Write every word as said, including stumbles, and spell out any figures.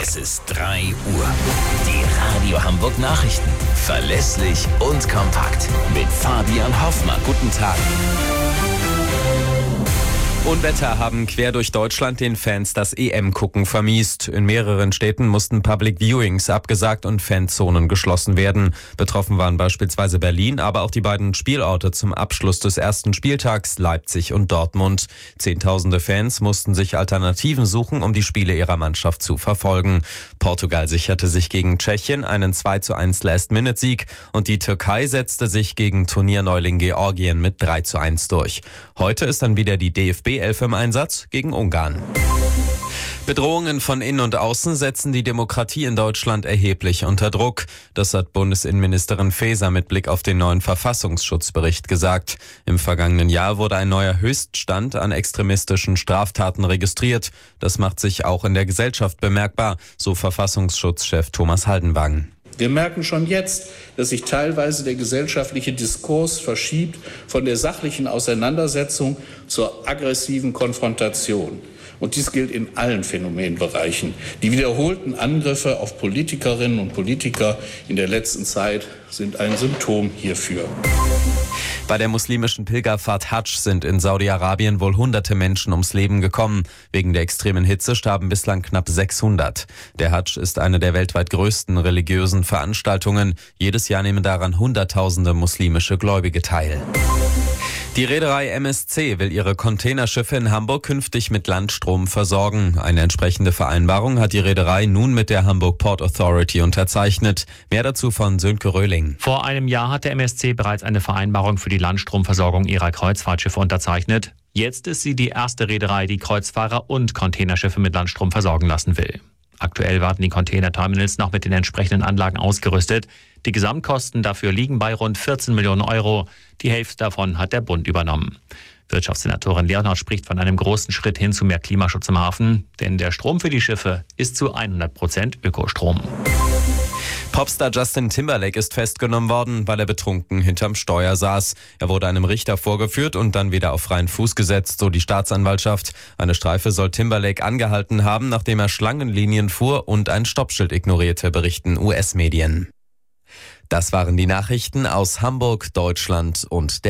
Es ist drei Uhr. Die Radio Hamburg Nachrichten. Verlässlich und kompakt. Mit Fabian Hoffmann. Guten Tag. Unwetter haben quer durch Deutschland den Fans das E M-Gucken vermiest. In mehreren Städten mussten Public Viewings abgesagt und Fanzonen geschlossen werden. Betroffen waren beispielsweise Berlin, aber auch die beiden Spielorte zum Abschluss des ersten Spieltags, Leipzig und Dortmund. Zehntausende Fans mussten sich Alternativen suchen, um die Spiele ihrer Mannschaft zu verfolgen. Portugal sicherte sich gegen Tschechien einen zwei zu eins Last-Minute-Sieg und die Türkei setzte sich gegen Turnierneuling Georgien mit drei zu eins durch. Heute ist dann wieder die D F B elf im Einsatz gegen Ungarn. Bedrohungen von innen und außen setzen die Demokratie in Deutschland erheblich unter Druck. Das hat Bundesinnenministerin Faeser mit Blick auf den neuen Verfassungsschutzbericht gesagt. Im vergangenen Jahr wurde ein neuer Höchststand an extremistischen Straftaten registriert. Das macht sich auch in der Gesellschaft bemerkbar, so Verfassungsschutzchef Thomas Haldenwang. Wir merken schon jetzt, dass sich teilweise der gesellschaftliche Diskurs verschiebt von der sachlichen Auseinandersetzung zur aggressiven Konfrontation. Und dies gilt in allen Phänomenbereichen. Die wiederholten Angriffe auf Politikerinnen und Politiker in der letzten Zeit sind ein Symptom hierfür. Bei der muslimischen Pilgerfahrt Hadsch sind in Saudi-Arabien wohl hunderte Menschen ums Leben gekommen. Wegen der extremen Hitze starben bislang knapp sechshundert. Der Hadsch ist eine der weltweit größten religiösen Veranstaltungen. Jedes Jahr nehmen daran hunderttausende muslimische Gläubige teil. Die Reederei M S C will ihre Containerschiffe in Hamburg künftig mit Landstrom versorgen. Eine entsprechende Vereinbarung hat die Reederei nun mit der Hamburg Port Authority unterzeichnet. Mehr dazu von Sönke Röhling. Vor einem Jahr hat der M S C bereits eine Vereinbarung für die Landstromversorgung ihrer Kreuzfahrtschiffe unterzeichnet. Jetzt ist sie die erste Reederei, die Kreuzfahrer und Containerschiffe mit Landstrom versorgen lassen will. Aktuell warten die Containerterminals noch mit den entsprechenden Anlagen ausgerüstet. Die Gesamtkosten dafür liegen bei rund vierzehn Millionen Euro. Die Hälfte davon hat der Bund übernommen. Wirtschaftssenatorin Leonhardt spricht von einem großen Schritt hin zu mehr Klimaschutz im Hafen, denn der Strom für die Schiffe ist zu hundert Prozent Ökostrom. Popstar Justin Timberlake ist festgenommen worden, weil er betrunken hinterm Steuer saß. Er wurde einem Richter vorgeführt und dann wieder auf freien Fuß gesetzt, so die Staatsanwaltschaft. Eine Streife soll Timberlake angehalten haben, nachdem er Schlangenlinien fuhr und ein Stoppschild ignorierte, berichten U S-Medien. Das waren die Nachrichten aus Hamburg, Deutschland und der